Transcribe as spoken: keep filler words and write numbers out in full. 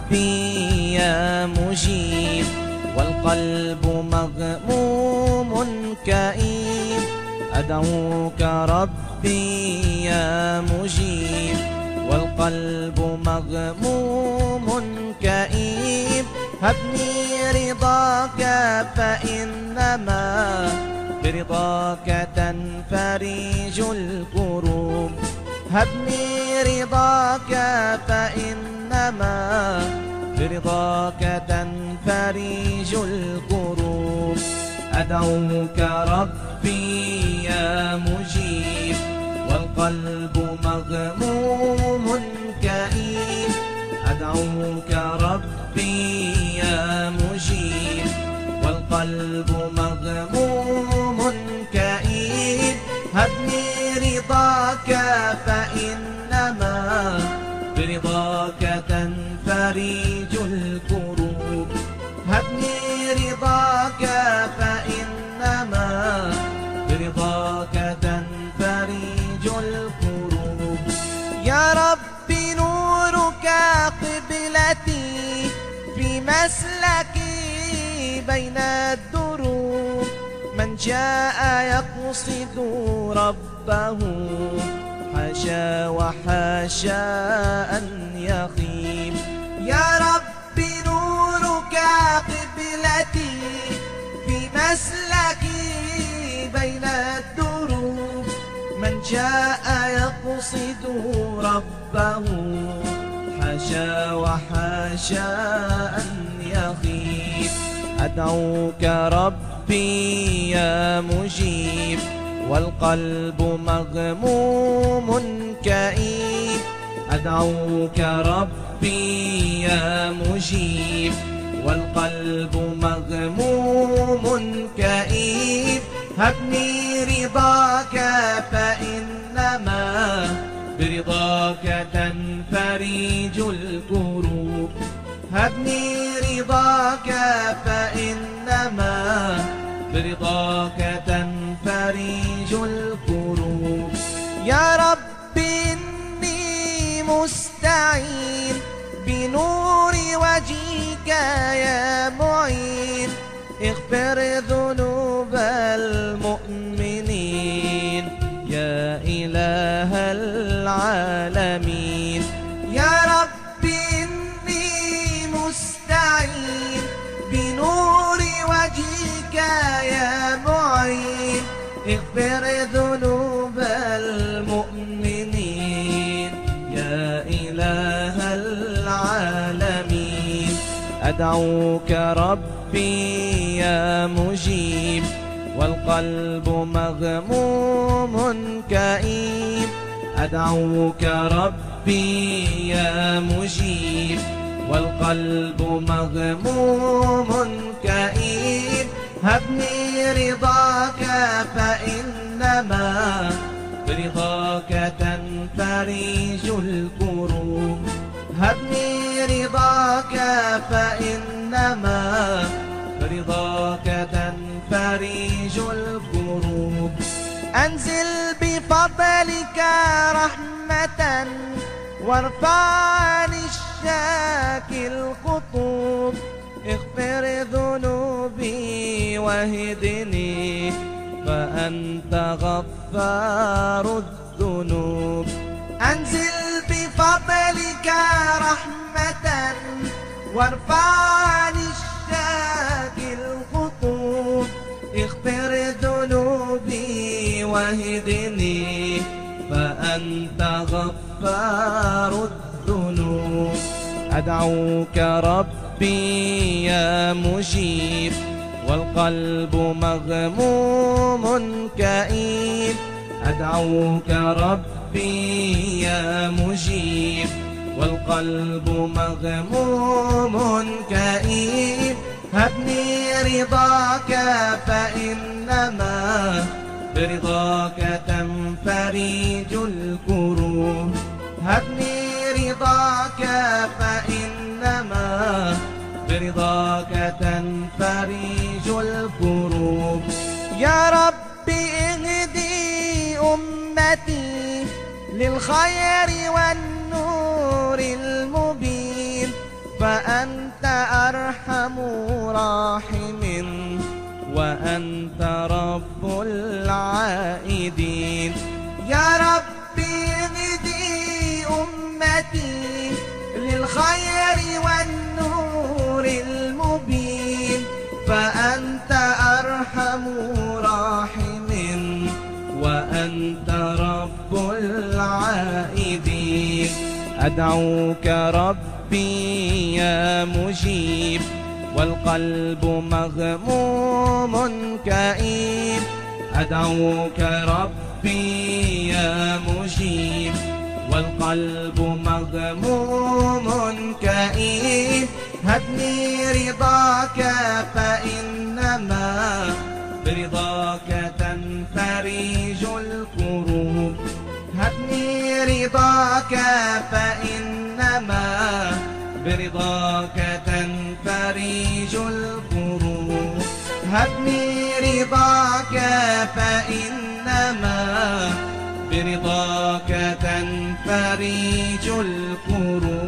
ربي يا مجيب والقلب مغموم كئيب أدعوك ربي يا مجيب والقلب مغموم كئيب هبني رضاك فإنما برضاك تنفرج الكروب هبني رضاك فإنما برضاك تنفرج الكروب أدعوك ربي يا مجيب والقلب مغموم كئيب أدعوك ربي يا مجيب والقلب مغموم كئيب هبني رضاك فإنما برضاك تنفرج الكروب هبني رضاك فإنما برضاك تنفرج الكروب يا ربي نورك قبلتي في مسلكي بين الدروب من جاء يقصد ربه حاشا وحاشا أن يخيب يا ربي نورك قبلتي في مسلكي بين الدروب من جاء يقصد ربه حاشا وحاشا أن يخيب أدعوك ربي يا مجيب والقلب مغموم كئيب أدعوك ربي يا مجيب والقلب مغموم كئيب هبني رضاك فإنما برضاك تنفرج الكروب هبني رضاك فإنما برضاك تنفرج الكروب يا ربي إني مستعين بنور وجهك يا معين اغفر ذنوب المؤمنين يا إله العالمين يا ربي إني مستعين بنور وجهك يا معين اغفر ذنوب المؤمنين يا إله العالمين أدعوك ربي يا مجيب والقلب مغموم كئيب أدعوك ربي يا مجيب والقلب مغموم كئيب هبني رضاك فإنما برضاك تنفرج الكروب هبني رضاك فإنما برضاك تنفرج الكروب أنزل بفضلك رحمة وارفع عن الشاكي الخطوب اغفر ذنوبي واهدني فأنت غفار الذنوب أنزل بفضلك رحمة وارفع عن الشاكي الخطوب اغفر ذنوبي واهدني فأنت غفار الذنوب أدعوك ربي يا مجيب والقلب مغموم كئيب أدعوك ربي يا مجيب والقلب مغموم كئيب هبني رضاك فإنما برضاك تنفرج الكروب هبني رضاك فإنما برضاك تنفرج الكروب يا ربي اهدي أمتي للخير والنور المبين فأ راحم وأنت رب العائدين. يا ربي اهدي أمتي للخير والنور المبين، فأنت أرحم راحم وأنت رب العائدين. أدعوك ربي يا مجيب والقلب مغموم كئيب. أدعوك ربي يا مجيب والقلب مغموم كئيب. هبني رضاك فإنما برضاك تنفرج الكروب. هبني رضاك فإنما برضاك تنفرج الكروب. هبني رضاك فإنما برضاك تنفرج الكروب.